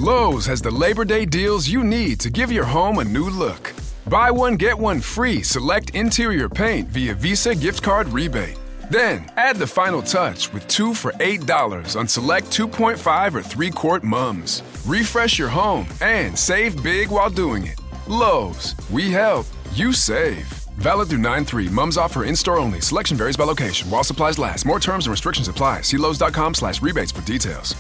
Lowe's has the Labor Day deals you need to give your home a new look. Buy one, get one free select interior paint via Visa gift card rebate. Then, add the final touch with 2 for $8 on select 2.5 or 3-quart mums. Refresh your home and save big while doing it. Lowe's, we help, you save. Valid through 9/3. Mums offer in-store only. Selection varies by location. While supplies last. More terms and restrictions apply. See Lowes.com/rebates for details.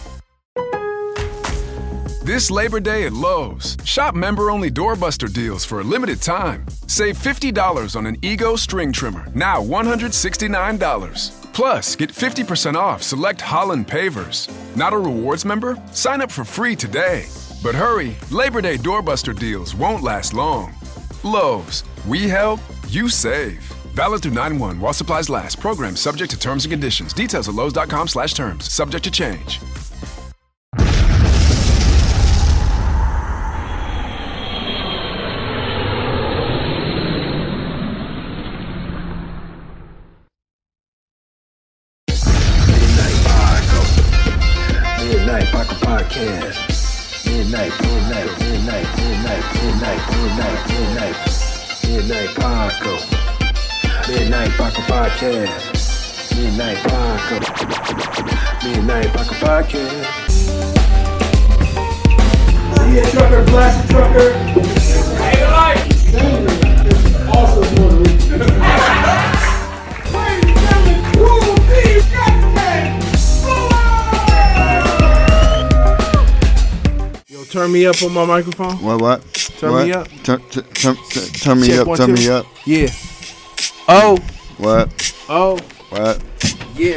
This Labor Day at Lowe's, shop member-only doorbuster deals for a limited time. Save $50 on an Ego string trimmer, now $169. Plus, get 50% off select Holland pavers. Not a rewards member? Sign up for free today. But hurry, Labor Day doorbuster deals won't last long. Lowe's, we help, you save. Valid through 9/1 while supplies last. Program subject to terms and conditions. Details at Lowes.com/terms. Subject to change. Midnight Paco Podcast. Midnight Paco. Midnight Paco Podcast. Midnight Paco Podcast. Yeah, trucker, blast trucker. Hey, life. Also Puerto Rican. Ladies and gentlemen, Cool D, Captain. Yo, turn me up on my microphone. What? Turn me up. Turn me Check up. 1, Turn 2. me up. Yeah. Oh. What? Oh. What? Yeah.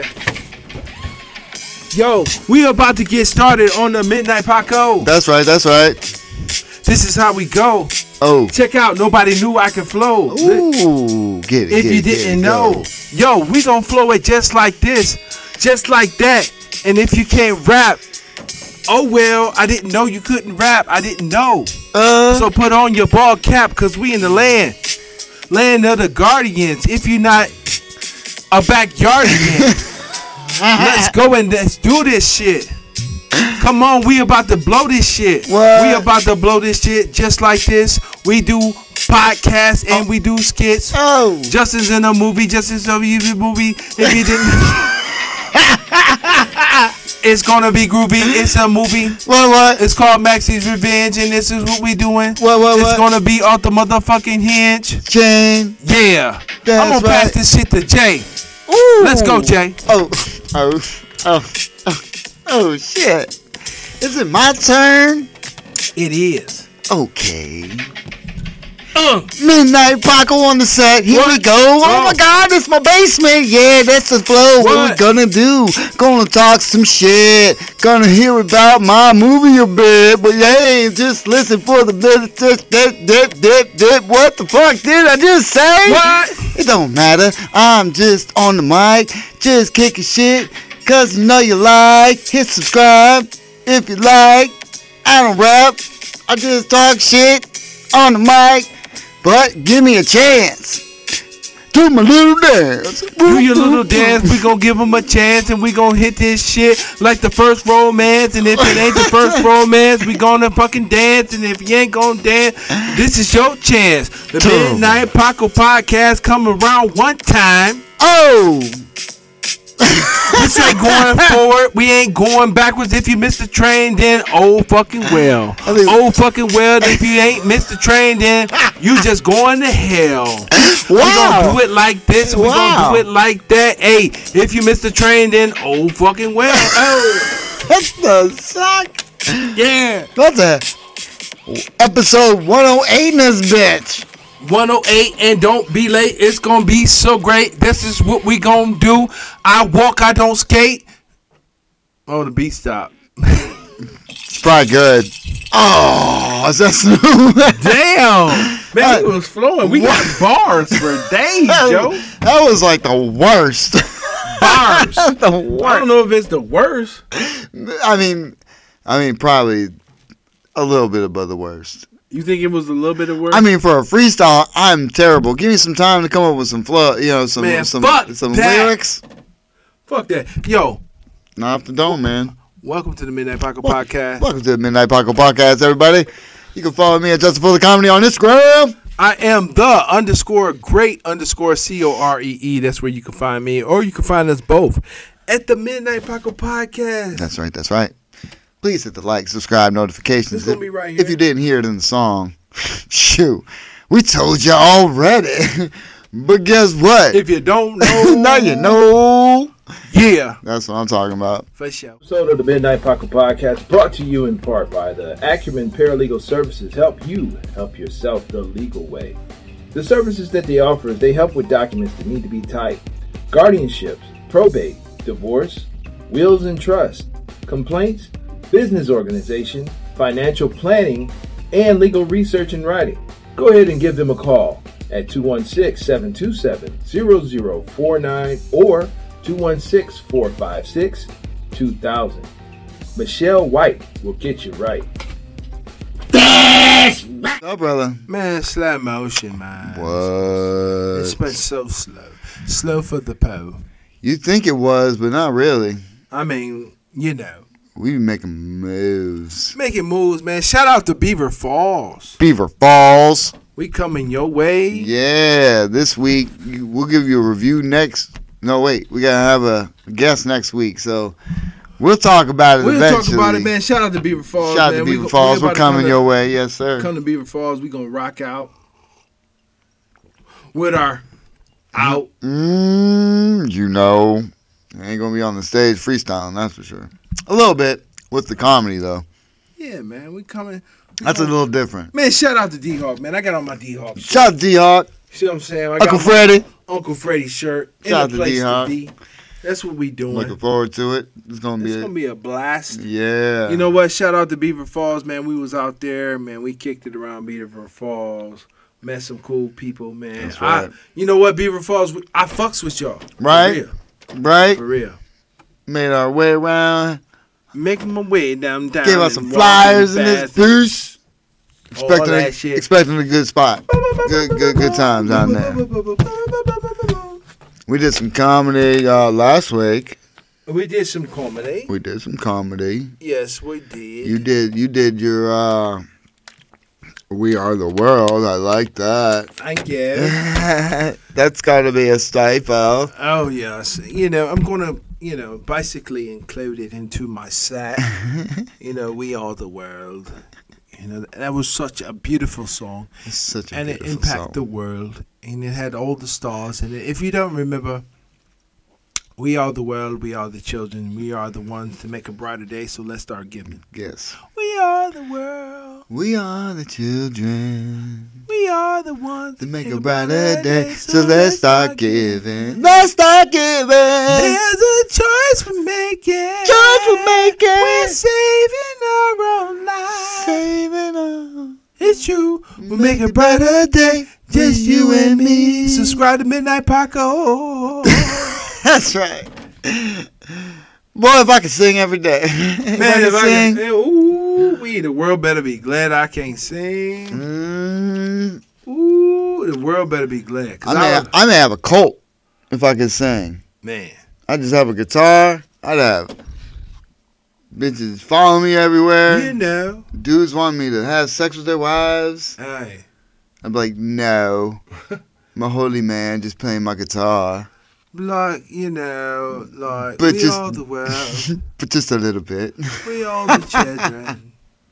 Yo, we about to get started on the Midnight Paco. That's right. This is how we go. Oh. Check out Nobody Knew I Could Flow. Ooh. Get it. If you didn't know. Yo, we gonna flow it just like this. Just like that. And if you can't rap, oh well, I didn't know you couldn't rap. I didn't know. So put on your ball cap, cause we in the land of the guardians. If you're not a backyardian, let's go and let's do this shit. Come on, we about to blow this shit. What? We about to blow this shit just like this. We do podcasts and we do skits. Oh. Just as in a movie, just as a movie. If you didn't, it's gonna be groovy. It's a movie. What? It's called Maxie's Revenge, and this is what we doing. What? It's gonna be off the motherfucking hinge. Chain. Yeah. That's I'm gonna pass right. this shit to Jay. Ooh. Let's go, Jay. Oh, shit. Is it my turn? It is. Okay. Midnight Paco on the set. Here we go. Oh my God, it's my basement. Yeah, that's the flow. What we gonna do? Gonna talk some shit. Gonna hear about my movie a bit. But hey, just listen for the dip. What the fuck did I just say? What? It don't matter. I'm just on the mic, just kicking shit. Cause you know you like. Hit subscribe if you like. I don't rap. I just talk shit on the mic. But give me a chance. Do my little dance. Do your little dance. We gonna give them a chance and we gonna hit this shit like the first romance. And if it ain't the first romance, we gonna fucking dance. And if you ain't gonna dance, this is your chance. The Midnight Paco Podcast come around one time. Oh. This ain't going forward. We ain't going backwards. If you missed the train, then oh fucking well. Oh fucking well. If you ain't missed the train, then you just going to hell. We gonna do it like this. We gonna do it like that. Hey, if you missed the train, then oh fucking well. Oh. That's the suck. Yeah. That's a episode 108 in this bitch. 108 and don't be late. It's gonna be so great. This is what we gonna do. I walk, I don't skate. Oh, the beat stopped. It's probably good. Oh, is that smooth? Damn. Man, he was flowing. We got bars for days, Joe. That was like the worst. Bars. The worst. I don't know if it's the worst. I mean, probably a little bit above the worst. You think it was a little bit of worse? I mean, for a freestyle, I'm terrible. Give me some time to come up with some flow, some Man, some fuck some that. lyrics. Fuck that. Yo. Not off the dome, man. Welcome to the Midnight Paco Podcast. Welcome to the Midnight Paco Podcast, everybody. You can follow me at Justin Fuller Comedy on Instagram. I am the _great_COREE. That's where you can find me, or you can find us both at the Midnight Paco Podcast. That's right. Please hit the like, subscribe, notifications. It's gonna be right here. If you didn't hear it in the song, shoot, we told you already. But guess what? If you don't know, now you know. Yeah, That's what I'm talking about. for sure. Episode of the Midnight Paco Podcast brought to you in part by the Acumen Paralegal Services. Help you help yourself the legal way. The services that they offer is they help with documents that need to be typed, guardianships, probate, divorce, wills and trust, complaints, business organization, financial planning, and legal research and writing. Go ahead and give them a call at 216-727-0049 or 216-456-2000. Michelle White will get you right. Oh, brother. Man, slow motion, man. What? It's been so slow. Slow for the po. You think it was, but not really. I mean, you know. We be making moves. Making moves, man. Shout out to Beaver Falls. Beaver Falls. We coming your way. Yeah, this week we'll give you a review next. No, wait, we gotta have a guest next week, so we'll talk about it We'll eventually. talk about it, man. Shout out to Beaver Falls, Shout out man. to Beaver Falls. We're coming your way, yes, sir. Come to Beaver Falls. We gonna rock out with our out. You know, I ain't gonna be on the stage freestyling, that's for sure. A little bit with the comedy though. Yeah, man. We coming. That's a little different. Man, shout out to D-Hawk, man. I got on my D-Hawk shirt. Shout out to D-Hawk, See what I'm saying? I Uncle got Freddie. my Uncle Freddie shirt. In Shout out the to place D-Hawk. to be. That's what we doing. Looking forward to it. It's gonna It's be gonna be a blast. yeah. You know what? Shout out to Beaver Falls, man. We was out there, man. We kicked it around Beaver Falls. Met some cool people, man. That's right. You know what, Beaver Falls? I fucks with y'all. Right? Right? For real. Made our way around. Making my way downtown. Gave us some and flyers in walking this fast. piece. All that shit. Expecting a good spot. Good times down there. We did some comedy last week. We did some comedy. We did some comedy. Yes, we did. You did your We Are the World. I like that. Thank you. That's gotta be a stifle. Oh, yes. You know, I'm going to, basically include it into my set. We Are the World. That was such a beautiful song. It's such a And it beautiful impacted song. the world. And it had all the stars in it. If you don't remember, we are the world, we are the children, we are the ones to make a brighter day, so let's start giving. Yes. We are the world, We are the children. we are the ones To make a brighter day, so let's start giving. Let's start giving. There's a choice we're making. Choice we're making. We're saving our own lives. Saving all. It's true. We'll make a brighter day. Just you and me. Subscribe to Midnight Paco. That's right. Boy, if I could sing every day. Man, if I sing. can, ooh, the world better be glad I can't sing. Ooh, the world better be glad. 'Cause I may have a cult if I could sing. man, I just have a guitar. I'd have bitches follow me everywhere. Dudes want me to have sex with their wives. Hey, I'd be like, no. I'm a holy man just playing my guitar. like, But we just- all the world. But just a little bit. We all the children.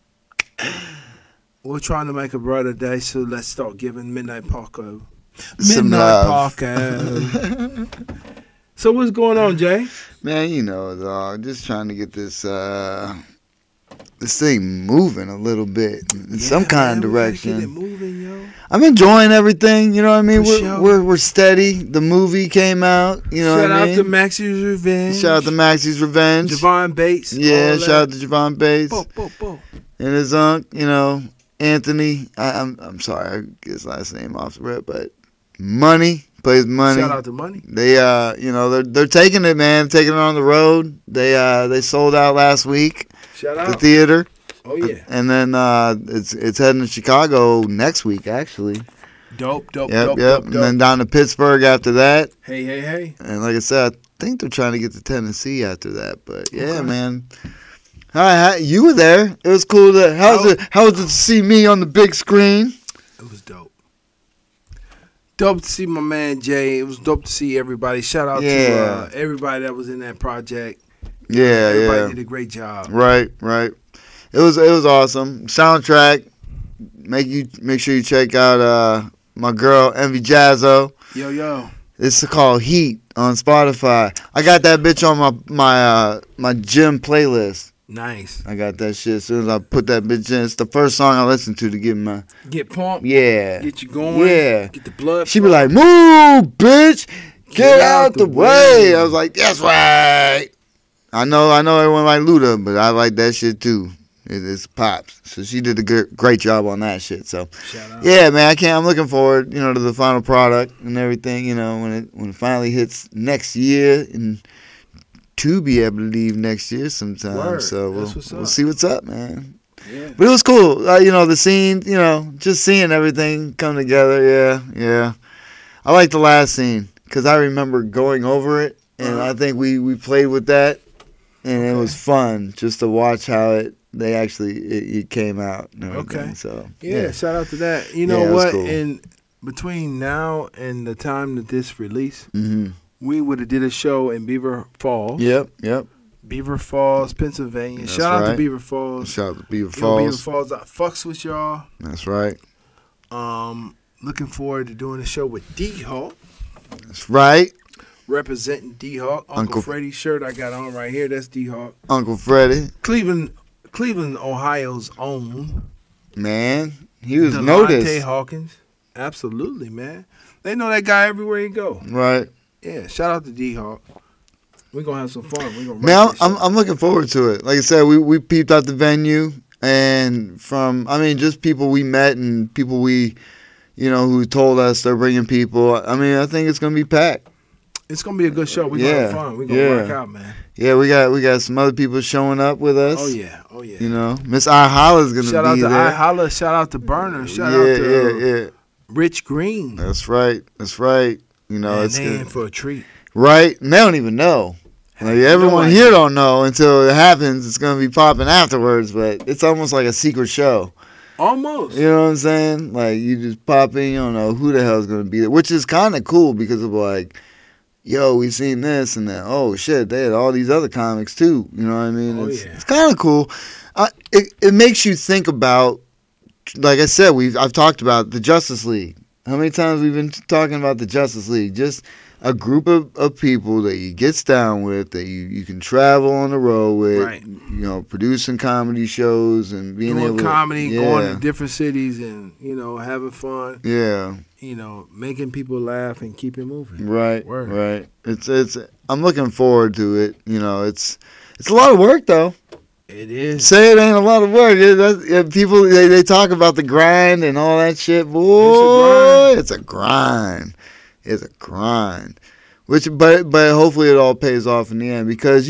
We're trying to make a brighter day, so let's start giving Midnight Paco. Some Midnight love. Paco. So what's going on, Jay? Man, dog. Just trying to get this this thing moving a little bit in some kind of we gotta Get it direction. moving, yo. I'm enjoying everything. You know what I mean? For sure. We're steady. The movie came out. You know Shout what I out mean? to Maxie's Revenge. Shout out to Maxie's Revenge. Javon Bates. Yeah, all shout that. out to Javon Bates Bo. and his Anthony. I'm sorry, I get his last name off the rip, but Money plays Money. Shout out to Money. They they're taking it, man, taking it on the road. They sold out last week. Shout The out. theater. Oh yeah. And then it's heading to Chicago next week, actually. Dope. Yep. And then down to Pittsburgh after that. Hey. And like I said, I think they're trying to get to Tennessee after that. But yeah, Okay. man, Hi, you were there. It was cool. How was it to see me on the big screen? It was dope. Dope to see my man Jay. It was dope to see everybody. Shout out to everybody that was in that project. Everybody did a great job. Right. It was awesome. Soundtrack. Make sure you check out my girl Envy Jazzo. Yo. It's called Heat on Spotify. I got that bitch on my gym playlist. Nice. I got that shit. As soon as I put that bitch in, it's the first song I listen to get pumped. Yeah. Get you going. Yeah. Get the blood. She be like, "Move, bitch, get out the way." I was like, "That's right." I know everyone like Luda, but I like that shit too. It's pops. So she did a great job on that shit. So shout out. Yeah, man, I'm looking forward, to the final product and everything. When it finally hits next year and to be able to leave next year sometime. Word. So we'll see what's up, man. Yeah. But it was cool. The scene, just seeing everything come together. Yeah. I like the last scene because I remember going over it, and I think we played with that, and it was fun just to watch how it came out and everything. Okay. So shout out to that. You know what? Cool. In between now and the time that this release, Mm-hmm. we would have did a show in Beaver Falls. Yep. Beaver Falls, Pennsylvania. That's Shout out to right. Beaver Falls. Shout out to Beaver Beaver Falls. Falls, I fucks with y'all. That's right. Looking forward to doing a show with D-Hawk. That's right. Representing D-Hawk. Uncle Freddie's shirt I got on right here. That's D-Hawk. Uncle Freddie. Cleveland, Ohio's own. Man, he was Delonte noticed. Hawkins. Absolutely, man. They know that guy everywhere you go. Right. Yeah, shout out to D-Hawk. We're going to have some fun. We're gonna Man, write this shit. I'm looking forward to it. Like I said, we peeped out the venue, and just people we met and people we, who told us they're bringing people. I think it's going to be packed. It's going to be a good show. We're going to have fun. We're going to rock out, man. Yeah, we got some other people showing up with us. Oh, yeah. Miss I Holla's going to be there. Shout out to I Holla. Shout out to Burner. Shout out to Rich Green. That's right. Man, it's they good. in for a treat. Right? And they don't even know. Like, everyone here don't know until it happens. It's going to be popping afterwards, but it's almost like a secret show. Almost. You know what I'm saying? Like, you just pop in, you don't know who the hell's going to be there, which is kind of cool because of like, yo, we seen this, and then, oh, shit, they had all these other comics too. You know what I mean? It's kind of cool. It makes you think about, like I said, I've talked about the Justice League. How many times we've been talking about the Justice League? Just a group of people that you gets down with, that you can travel on the road with, right. Producing comedy shows and being able to... comedy, going to different cities and, having fun. Yeah. Making people laugh and keep it moving. Right, Word. right. It's. I'm looking forward to it. It's a lot of work, though. It is. Say it ain't a lot of work. People, they talk about the grind and all that shit. Boy, it's a grind. It's a grind. But hopefully it all pays off in the end, because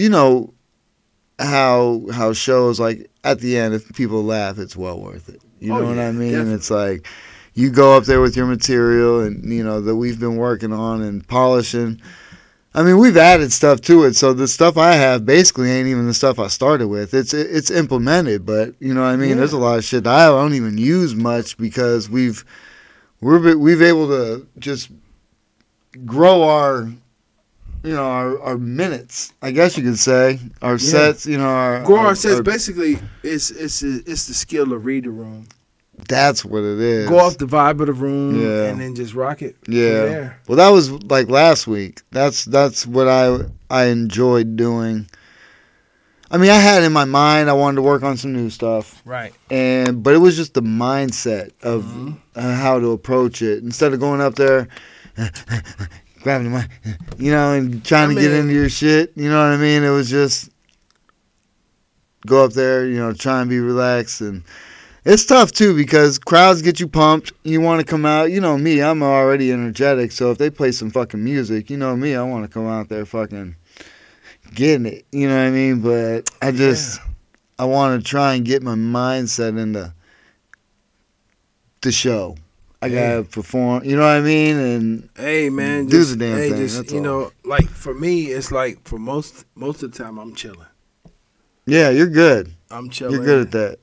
how shows, like, at the end, if people laugh, it's well worth it. You know what I mean? Definitely. It's like you go up there with your material and that we've been working on and polishing. We've added stuff to it, so the stuff I have basically ain't even the stuff I started with. It's implemented, but there's a lot of shit that I don't even use much because we've able to just grow our minutes, I guess you could say, our sets. Grow our sets. Basically, it's the skill to read the room. That's what it is. Go off the vibe of the room and then just rock it. Yeah. There. Well, that was like last week. That's what I enjoyed doing. I had it in my mind. I wanted to work on some new stuff. Right. But it was just the mindset of how to approach it. Instead of going up there, grabbing the mic, and trying to get into your shit. You know what I mean? It was just go up there, try and be relaxed. And it's tough, too, because crowds get you pumped. You want to come out. You know me, I'm already energetic. So if they play some fucking music, you know me, I want to come out there fucking getting it. You know what I mean? But I want to try and get my mindset into the show. I gotta perform, you know what I mean, and hey man, do the damn thing. Just, that's all. Like for me, it's like for most of the time I'm chilling. Yeah, you're good. I'm chilling. You're good at that.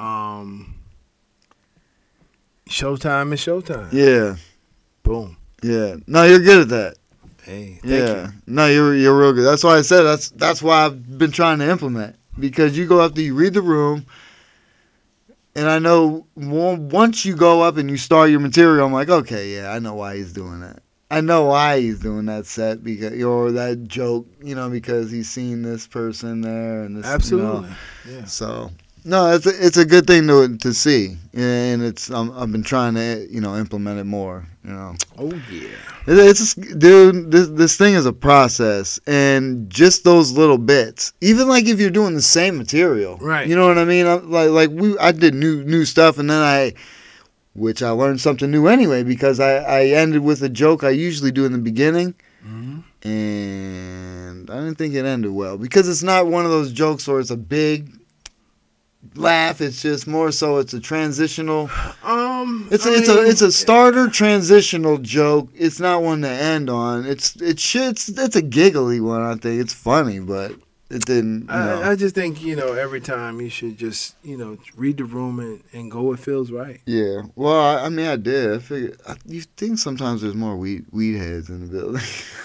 Showtime is showtime. Yeah. Boom. Yeah. No, you're good at that. Hey, thank Yeah. you. No, you're real good. That's why I said that's why I've been trying to implement, because you go up there, you read the room, and I know once you go up and you start your material, I'm like, okay, yeah, I know why he's doing that. I know why he's doing that set because or that joke, because he's seen this person there and this. Absolutely. Yeah. So no, it's a good thing to see, and I've been trying to implement it more. Oh yeah. Dude, this thing is a process, and just those little bits. Even like if you're doing the same material, right? You know what I mean? I did new stuff, and then I learned something new anyway because I ended with a joke I usually do in the beginning, and I didn't think it ended well because it's not one of those jokes where it's a big laugh. It's just more so it's a transitional. It's a starter transitional joke. It's not one to end on. It's a giggly one. I think it's funny, but it didn't. I just think every time you should just read the room and go. It feels right. Yeah. Well, I did. I figured. You think sometimes there's more weed heads in the building.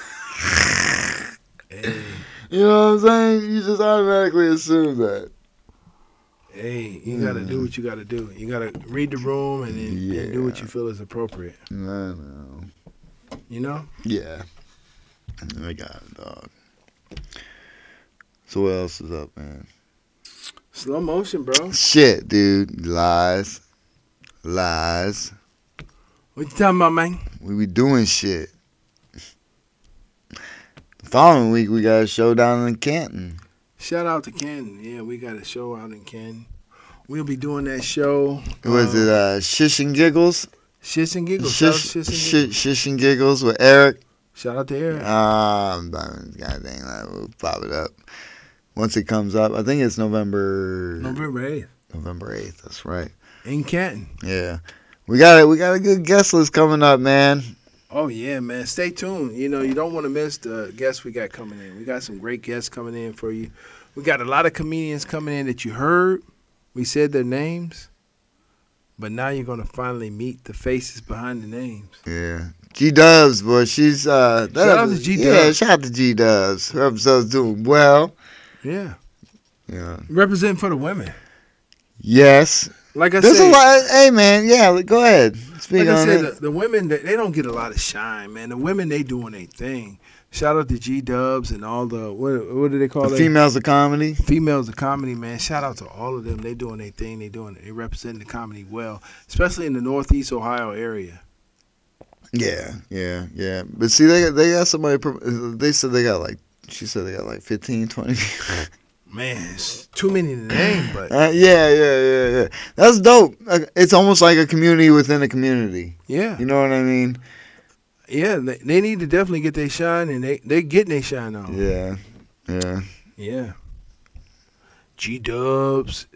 Hey. You know what I'm saying? You just automatically assume that. Hey, you got to do what you got to do. You got to read the room and then do what you feel is appropriate. I know. Yeah. I got it, dog. So what else is up, man? Slow motion, bro. Shit, dude. Lies. What you talking about, man? We be doing shit. The following week, we got a show down in Canton. Shout out to Canton. Yeah, we got a show out in Canton. We'll be doing that show. Was it Shish and Giggles? Shish and Giggles. Shish and Giggles with Eric. Shout out to Eric. God dang that. We'll pop it up. Once it comes up, I think it's November 8th. November 8th, that's right. In Canton. Yeah. We got a good guest list coming up, man. Oh, yeah, man. Stay tuned. You don't want to miss the guests we got coming in. We got some great guests coming in for you. We got a lot of comedians coming in that you heard. We said their names. But now you're going to finally meet the faces behind the names. Yeah. G-Dubs, boy. She's... shout out to G-Dubs. Yeah, shout out to G-Dubs. Her episode's doing well. Yeah. Yeah. Representing for the women. Yes. Like I There's said, a lot. Hey, man. Yeah, go ahead. Speak like on I said, it. the women, they don't get a lot of shine, man. The women, they doing their thing. Shout out to G-Dubs and all the, what do they call it? Females of comedy. Females of comedy, man. Shout out to all of them. They doing their thing. They representing the comedy well, especially in the Northeast Ohio area. Yeah. But see, they got somebody, they said they got she said they got 15, 20 Man, it's too many to name, but. Yeah. That's dope. It's almost like a community within a community. Yeah. You know what I mean? Yeah, they need to definitely get their shine, and they getting their shine on. Yeah. G-Dubs,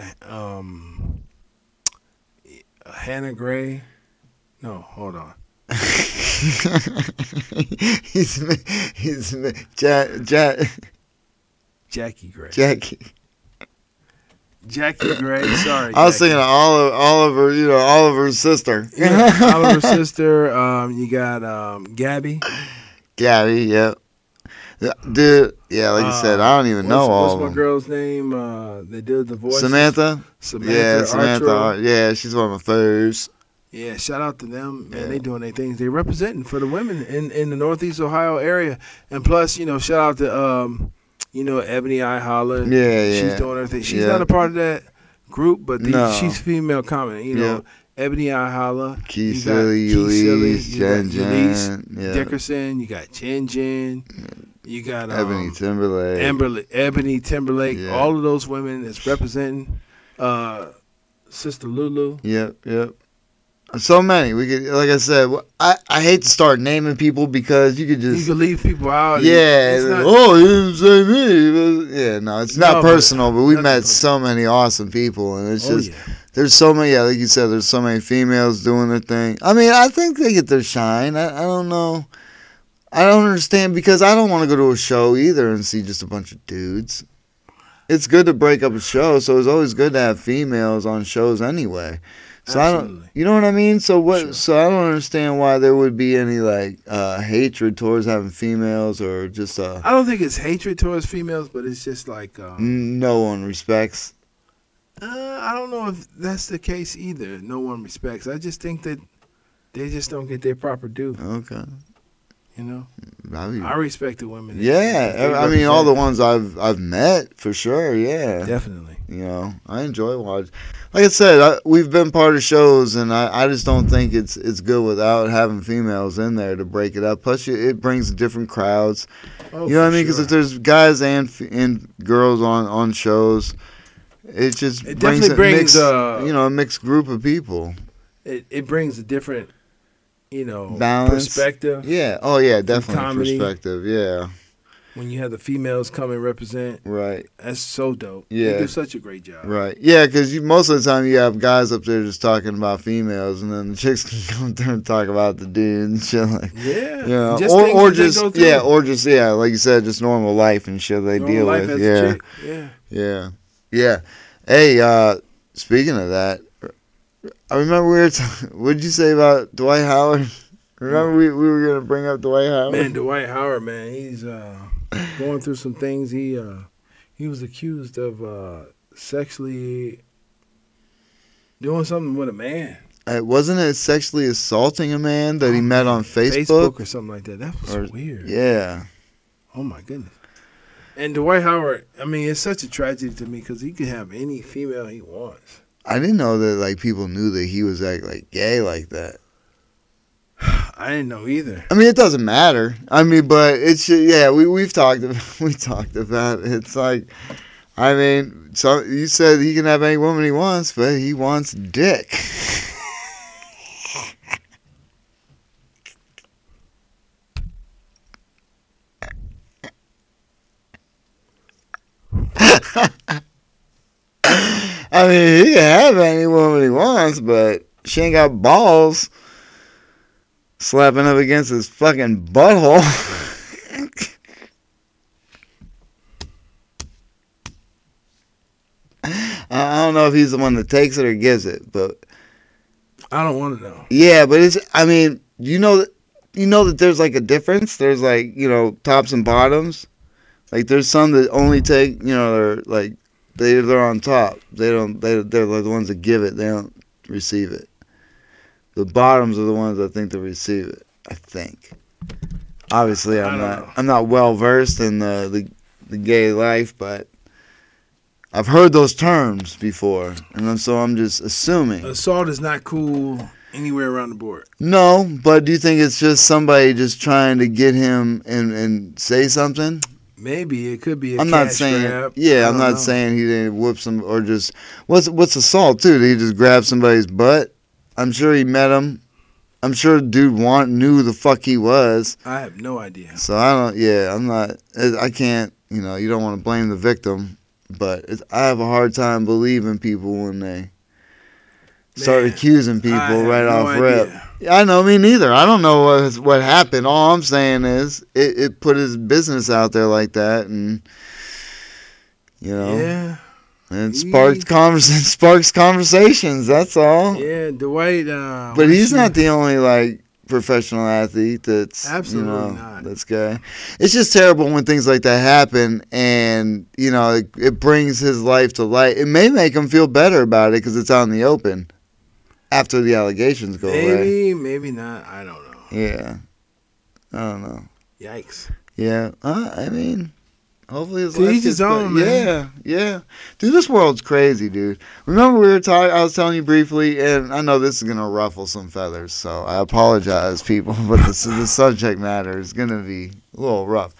Hannah Gray. No, hold on. he's Jackie Gray. Jackie Gray. Sorry. I was thinking of Oliver. Oliver's sister. Yeah, Oliver's sister. You got Gabby. Yep. Dude, yeah, like you said, I don't even know all of them. What's my girl's name? They did the voice. Samantha. Yeah, Samantha. Yeah, she's one of my favorites. Yeah, shout out to them, man. They doing their things. They representing for the women in the Northeast Ohio area, and plus, shout out to Ebony I Holler. Yeah. She's doing her thing. She's not a part of that group, but she's female comedy. Ebony I Holler. Key Silly, Elise, Jen, Dickerson. You got Jen. You got Ebony Timberlake. Ebony Timberlake. Yeah. All of those women that's representing Sister Lulu. Yep. So many. We could, like I said, I hate to start naming people because you could leave people out. Yeah. You didn't say me. Yeah, no, it's not personal, but we met so many awesome people, and it's just there's so many. Yeah, like you said, there's so many females doing their thing. I mean, I think they get their shine. I don't know. I don't understand because I don't want to go to a show either and see just a bunch of dudes. it's good to break up a show. So it's always good to have females on shows anyway. So Absolutely. I don't, you know what I mean? So what? Sure. So I don't understand why there would be any like hatred towards having females or just I don't think it's hatred towards females, but it's just like no one respects. I don't know if that's the case either. No one respects. I just think that they just don't get their proper due. Okay. You know, I I respect the women. that yeah, they I mean all the represent. ones I've met for sure. Yeah, Definitely. you know I enjoy watching. Like I said, we've been part of shows, and I just don't think it's good without having females in there to break it up. Plus, it brings different crowds. Oh, You know what I for mean? Because sure. if there's guys and girls on shows, it just It brings definitely brings, mixed, a mixed group of people. It brings a different, Balance. perspective. Yeah. Oh yeah, definitely comedy. perspective. Yeah. When you have the females come and represent, Right. that's so dope. Yeah. They do such a great job. Right. Yeah, because most of the time you have guys up there just talking about females, and then the chicks can come up there and talk about the dude and shit like. Yeah. Yeah. Just Or things that they just go through. yeah, or just yeah, like you said, just normal life and shit they Normal deal life with. as a Yeah. chick. Yeah. Yeah. Yeah. Hey, speaking of that, I remember what did you say about Dwight Howard? Remember we were gonna bring up Dwight Howard? Man, Dwight Howard, man, he's going through some things. He was accused of sexually doing something with a man. Wasn't it sexually assaulting a man that he met on Facebook? or something like that. That was Or- weird. Yeah. Oh my goodness. And Dwight Howard, I mean, it's such a tragedy to me because he can have any female he wants. I didn't know that like people knew that he was like gay like that. I didn't know either. I mean, it doesn't matter. I mean, but it's yeah. We've talked about it. It's like, I mean, so you said he can have any woman he wants, but he wants dick. I mean, he can have any woman he wants, but she ain't got balls slapping up against his fucking butthole. I don't know if he's the one that takes it or gives it, but I don't want to know. yeah, but it's. I mean, you know that there's like a difference. There's like tops and bottoms. Like there's some that only take they're like they're on top. They're the ones that give it. They don't receive it. The bottoms are the ones that think they receive it. I think. Obviously, I don't know. I'm not well versed in the gay life, but I've heard those terms before, and so I'm just assuming. Assault is not cool anywhere around the board. No, but do you think it's just somebody just trying to get him and say something? Maybe it could be a I'm not cash saying. grab. Yeah, I I'm don't not know. saying he didn't whoop some or just what's assault too? Did he just grab somebody's butt? I'm sure he met him. I'm sure the dude knew who the fuck he was. I have no idea. So I don't. Yeah, I'm not. I can't. You don't want to blame the victim, but I have a hard time believing people when they start Man, accusing I people have right no off rip. idea. I know, me neither. I don't know what happened. All I'm saying is it put his business out there like that, and Yeah. and it sparks conversations. That's all. Yeah, Dwight. But he's not the only professional athlete that's Absolutely not. that's gay. It's just terrible when things like that happen, and it brings his life to light. It may make him feel better about it because it's out in the open after the allegations go away. Maybe not. I don't know. Yeah, I don't know. Yikes. Yeah, I mean, hopefully his To life each his gets better. own, man. Yeah. Dude, this world's crazy, dude. Remember we were talking, I was telling you briefly, and I know this is going to ruffle some feathers, so I apologize, people, but the subject matter is going to be a little rough.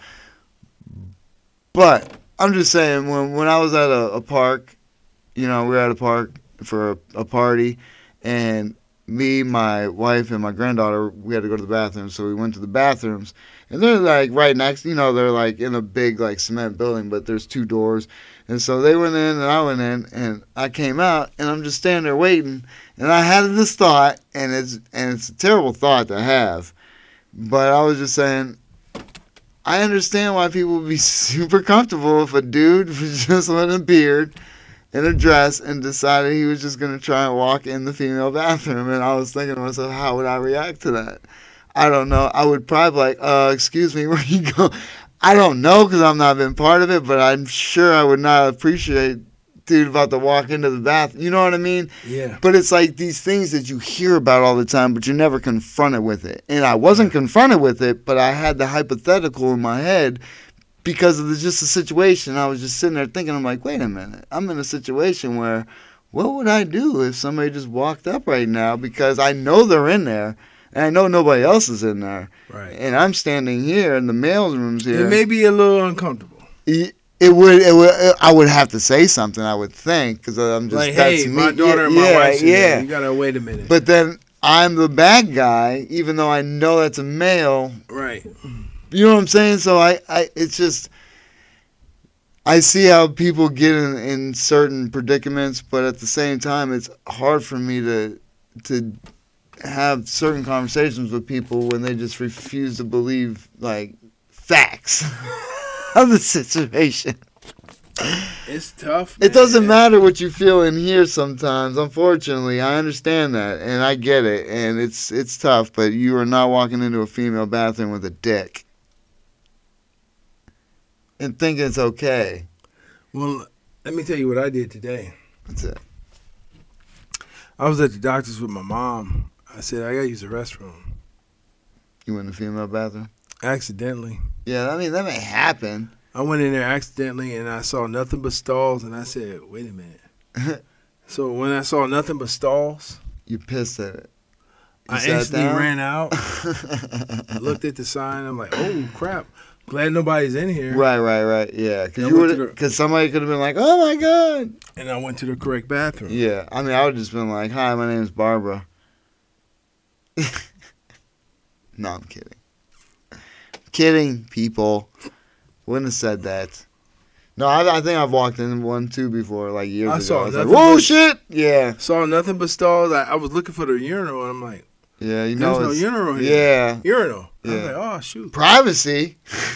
But I'm just saying, when I was at a park, we were at a park for a party, and me, my wife, and my granddaughter, we had to go to the bathroom, so we went to the bathrooms, and they're right next, they're in a big cement building, but there's two doors, and so they went in and I went in, and I came out, and I'm just standing there waiting, and I had this thought, and it's a terrible thought to have, but I was just saying, I understand why people would be super comfortable if a dude was just with a beard and a dress and decided he was just going to try and walk in the female bathroom. And I was thinking to myself, how would I react to that? I don't know. I would probably like, excuse me, where you go? I don't know because I've not been part of it, but I'm sure I would not appreciate dude about to walk into the bathroom. You know what I mean? Yeah. But it's like these things that you hear about all the time, but you're never confronted with it. And I wasn't confronted with it, but I had the hypothetical in my head because of just the situation. I was just sitting there thinking, I'm like, wait a minute. I'm in a situation where what would I do if somebody just walked up right now? Because I know they're in there. And I know nobody else is in there. Right. And I'm standing here in the mail room's here. It may be a little uncomfortable. It would. I would have to say something. I would think because I'm just like, that's hey, me. my daughter and my wife. Yeah. You gotta wait a minute. But then I'm the bad guy, even though I know that's a male. Right. You know what I'm saying? So it's just. I see how people get in certain predicaments, but at the same time, it's hard for me to have certain conversations with people when they just refuse to believe like facts of the situation. It's tough, man. It doesn't matter what you feel in here sometimes. Unfortunately, I understand that and I get it, and it's tough, but you are not walking into a female bathroom with a dick and thinking it's okay. Well, let me tell you what I did today. That's it. I was at the doctor's with my mom. I said, I gotta use the restroom. You went in the female bathroom? Accidentally. Yeah, I mean, that may happen. I went in there accidentally and I saw nothing but stalls and I said, wait a minute. So when I saw nothing but stalls, you pissed at it. I instantly ran out, looked at the sign. I'm like, oh, crap. Glad nobody's in here. Right. Yeah, because somebody could have been like, oh, my God. And I went to the correct bathroom. Yeah, I mean, I would have just been like, hi, my name's Barbara. No, I'm kidding. Kidding, people. Wouldn't have said that. No, I think I've walked in one too before, like years ago. I was like, whoa, shit! Yeah. Saw nothing but stalls. I was looking for the urinal, and I'm like, yeah, you know, there's no urinal here. Yeah. Urinal. Yeah. I was like, oh, shoot. Privacy.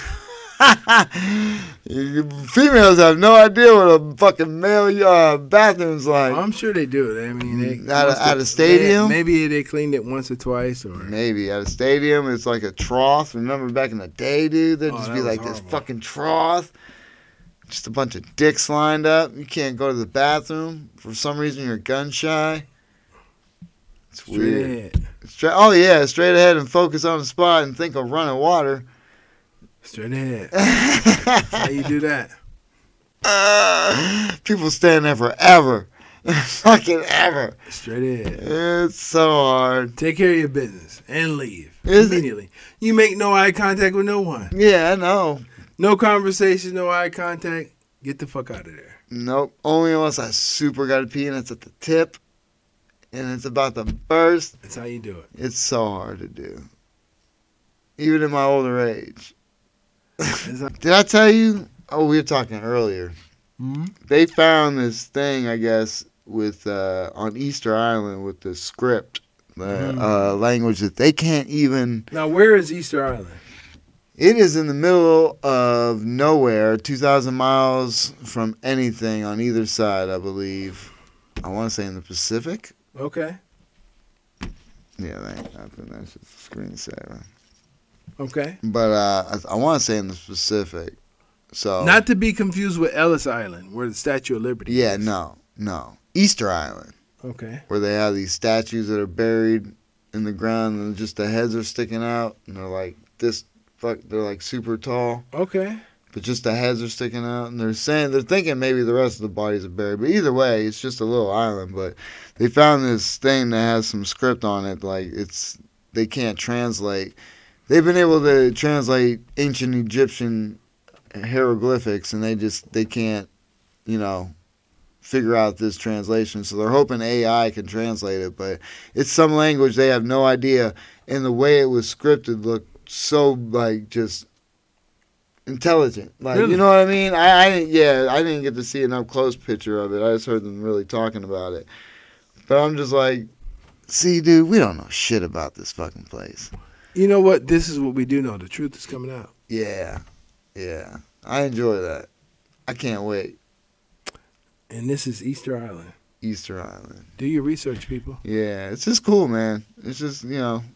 Females have no idea what a fucking male bathroom's like. I'm sure they do. I mean, at a stadium? Maybe they cleaned it once or twice. Or maybe at a stadium, it's like a trough. Remember back in the day, dude? There'd just be like horrible. This fucking trough. Just a bunch of dicks lined up. You can't go to the bathroom. For some reason, you're gun shy. It's weird. Straight ahead and focus on the spot and think of running water. Straight ahead. How you do that? People stand there forever. Fucking ever. Straight ahead. It's so hard. Take care of your business and leave immediately. You make no eye contact with no one. Yeah, I know. No conversation, no eye contact. Get the fuck out of there. Nope. Only unless I super got to pee and it's at the tip and it's about to burst. That's how you do it. It's so hard to do. Even in my older age. Did I tell you? Oh, we were talking earlier. Mm-hmm. They found this thing, I guess, with on Easter Island with the script, language that they can't even. Now, where is Easter Island? It is in the middle of nowhere, 2,000 miles from anything on either side, I believe. I want to say in the Pacific. Okay. Yeah, that ain't nothing. That's just a screensaver. Okay. But I want to say in the Pacific. So not to be confused with Ellis Island, where the Statue of Liberty is. No. Easter Island. Okay. Where they have these statues that are buried in the ground and just the heads are sticking out and they're like this. They're like super tall. Okay. But just the heads are sticking out, and they're thinking maybe the rest of the bodies are buried. But either way, it's just a little island. But they found this thing that has some script on it, like they can't translate. They've been able to translate ancient Egyptian hieroglyphics, and they can't, figure out this translation. So they're hoping AI can translate it, but it's some language they have no idea. And the way it was scripted looked so like just intelligent, like really? You know what I mean. I didn't get to see an up close picture of it. I just heard them really talking about it, but I'm just like, see, dude, we don't know shit about this fucking place. You know what? This is what we do know. The truth is coming out. Yeah. I enjoy that. I can't wait. And this is Easter Island. Easter Island. Do your research, people. Yeah, it's just cool, man. It's just,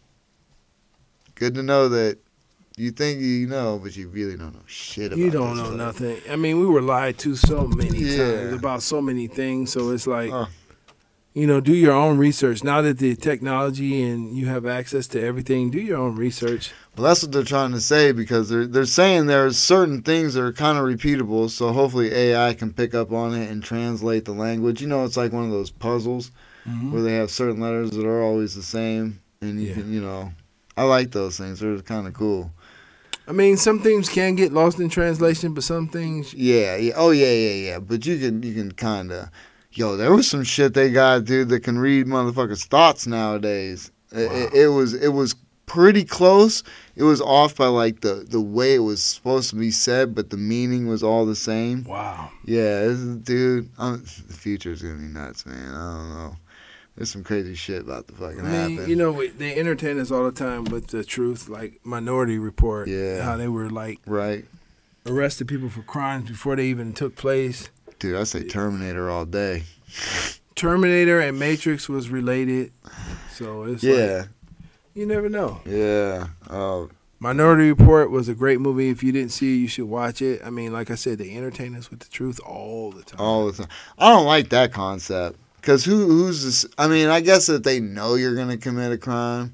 good to know that you think you know, but you really don't know shit about it. You don't know nothing. I mean, we were lied to so many Yeah. times about so many things. So it's like, do your own research. Now that the technology and you have access to everything, do your own research. Well, that's what they're trying to say, because they're saying there's certain things that are kind of repeatable, so hopefully AI can pick up on it and translate the language. It's like one of those puzzles where they have certain letters that are always the same, and you can, I like those things. They're kind of cool. I mean, some things can get lost in translation, but some things... Yeah. Oh, yeah. But you can kind of... Yo, there was some shit they got, dude, that can read motherfuckers' thoughts nowadays. Wow. It was pretty close. It was off by, like, the way it was supposed to be said, but the meaning was all the same. Wow. Yeah, the future's going to be nuts, man. I don't know. There's some crazy shit about to fucking happen. They entertain us all the time with the truth, like Minority Report. Yeah. How they were, like, right. arrested people for crimes before they even took place. Dude, I say Terminator all day. Terminator and Matrix was related, so it's like, you never know. Yeah. Minority Report was a great movie. If you didn't see it, you should watch it. I mean, like I said, they entertain us with the truth all the time. All the time. I don't like that concept, because who's this? I mean, I guess that they know you're going to commit a crime,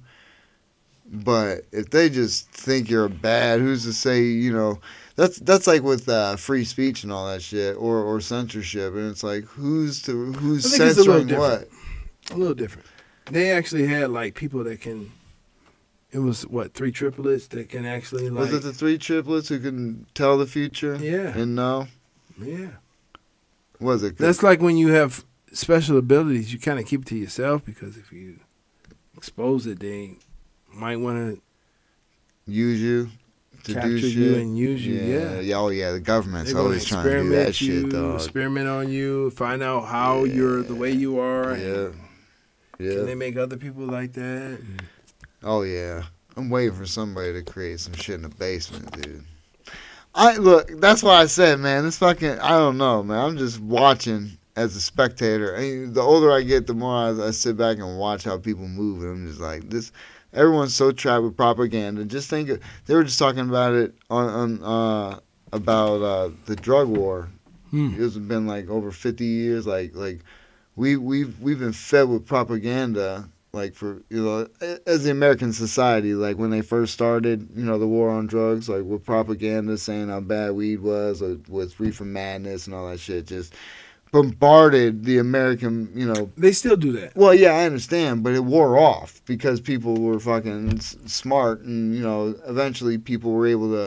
but if they just think you're bad, who's to say, That's like with free speech and all that shit, or censorship, and it's like who's censoring what? A little different. They actually had like people that can. It was 3 triplets that can actually like. Was it the 3 triplets who can tell the future? Yeah. And know. Yeah. Was it? That's like when you have special abilities, you kind of keep it to yourself, because if you expose it, they might want to use you. To capture do you shit. And use you, yeah. Oh, yeah, the government's always trying to do that shit, dog. Experiment on you, find out how you're the way you are. Yeah. Can they make other people like that? Oh, yeah. I'm waiting for somebody to create some shit in the basement, dude. Look, that's why I said, man, this fucking, I don't know, man. I'm just watching as a spectator. I mean, the older I get, the more I sit back and watch how people move, and I'm just like, this... Everyone's so trapped with propaganda. Just think, they were just talking about it about the drug war. It's been like over 50 years. Like we've been fed with propaganda. Like for as the American society, like when they first started, the war on drugs, like with propaganda saying how bad weed was, or with reefer madness and all that shit, just bombarded the American, They still do that. Well, yeah, I understand, but it wore off because people were fucking smart, and, eventually people were able to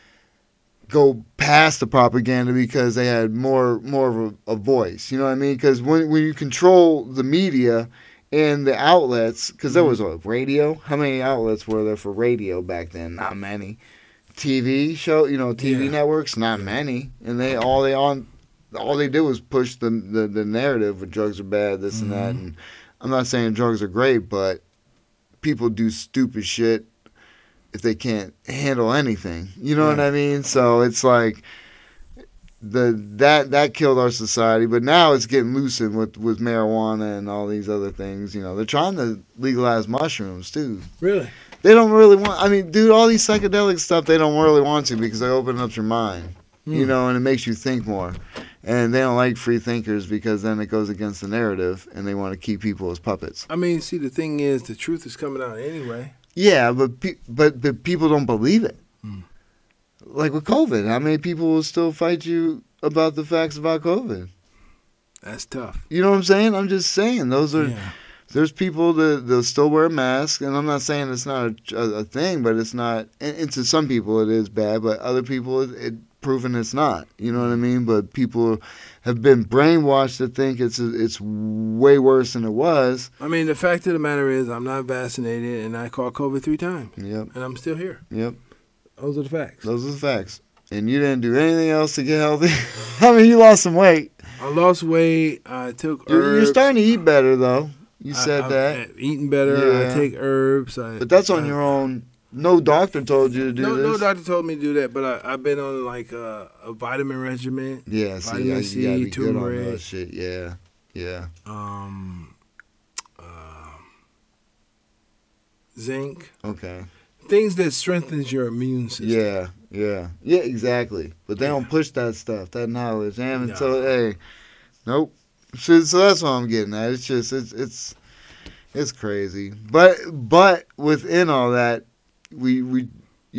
go past the propaganda because they had more of a voice, you know what I mean? Because when you control the media and the outlets, because there was a radio. How many outlets were there for radio back then? Not many. TV show, TV networks, not many. And all they did was push the narrative of drugs are bad, this and that. And I'm not saying drugs are great, but people do stupid shit if they can't handle anything. You know what I mean? So it's like that killed our society. But now it's getting loosened with marijuana and all these other things. They're trying to legalize mushrooms too. Really? They don't really want. I mean, dude, all these psychedelic stuff they don't really want to, because they open up your mind. And it makes you think more. And they don't like free thinkers, because then it goes against the narrative, and they want to keep people as puppets. I mean, see, the thing is, the truth is coming out anyway. Yeah, but people don't believe it. Like with COVID, how many people will still fight you about the facts about COVID? That's tough. You know what I'm saying? I'm just saying there's people they'll still wear a mask, and I'm not saying it's not a thing, but it's not. And to some people it is bad, but other people it proven it's not. You know what I mean? But people have been brainwashed to think it's way worse than it was. I mean, the fact of the matter is, I'm not vaccinated, and I caught COVID 3 times. Yep. And I'm still here. Yep. Those are the facts. Those are the facts. And you didn't do anything else to get healthy. I mean, you lost some weight. I lost weight. I took herbs. You're starting to eat better, though. You said that. Eating better. Yeah. I take herbs. But that's on your own no doctor told you to do this. No doctor told me to do that, but I've been on like a vitamin regimen. Yeah, see, vitamin you gotta be good on that turmeric. shit. Yeah. Zinc. Okay. Things that strengthens your immune system. Yeah, exactly. But they don't push that stuff, that knowledge. And so, hey, nope. So that's what I'm getting at. It's just, it's crazy. But within all that, we've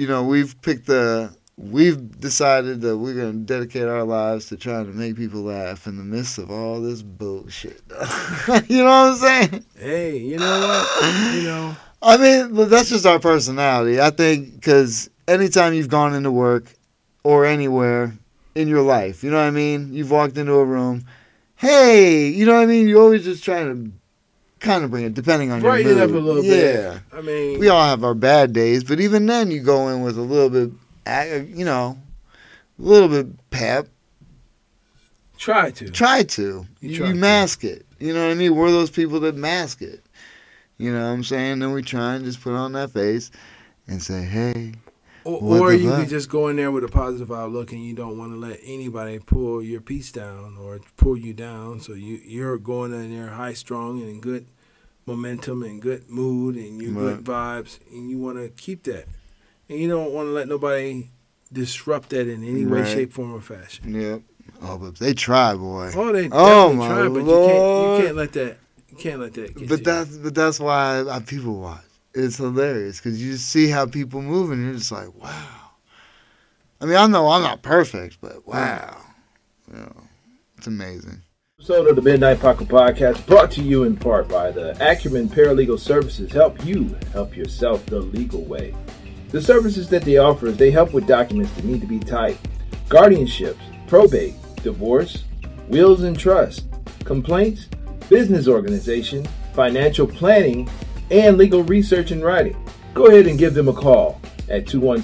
decided that we're going to dedicate our lives to trying to make people laugh in the midst of all this bullshit. You know what I'm saying? Hey, you know what? I mean, that's just our personality. I think because anytime you've gone into work or anywhere in your life, you know what I mean? You've walked into a room, hey, you know what I mean? You're always just trying to kind of bring it, depending on brighten your mood. it up a little bit. I mean, we all have our bad days, but even then you go in with a little bit, a little bit pep. Try to. You mask it. You know what I mean? We're those people that mask it. You know what I'm saying? Then we try and just put on that face and say, hey. Or you could just go in there with a positive outlook and you don't want to let anybody pull your piece down or pull you down. So you're going in there high strong and in good momentum and good mood and you good vibes and you want to keep that. And you don't want to let nobody disrupt that in any way, shape, form, or fashion. Yep. Oh, but they try, boy. Oh, they definitely try, but Lord. you can't let that. You can't let that get But that's why people watch. It's hilarious because you just see how people move and you're just like, wow. I mean, I know I'm not perfect, but wow. It's amazing. Episode of the Midnight Pocket Podcast brought to you in part by the Acumen Paralegal Services. Help you help yourself the legal way. The services that they offer is they help with documents that need to be typed, guardianships, probate, divorce, wills and trust, complaints, business organization, financial planning, and legal research and writing. Go ahead and give them a call at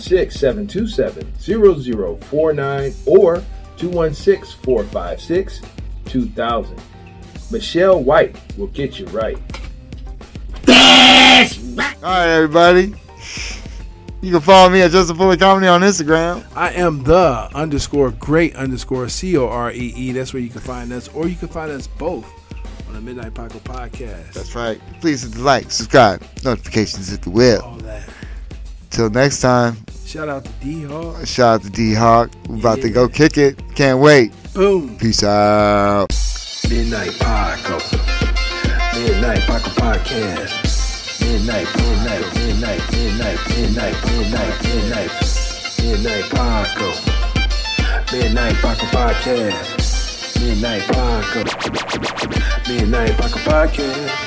216-727-0049 or 216-456-2000. Michelle White will get you right. All right, everybody. You can follow me at Justin Fuller Comedy on Instagram. I am the _great_COREE. That's where you can find us, or you can find us both on the Midnight Pocket Podcast. That's right. Please hit the like, subscribe, notifications if you will. All that. Till next time. Shout out to D-Hawk. Shout out to D-Hawk. We're about to go kick it. Can't wait. Boom. Peace out. Midnight Pocket. Midnight Pocket Podcast. Midnight Pocket. Midnight Pocket Podcast. Midnight Pocket. Midnight Pocket Podcast.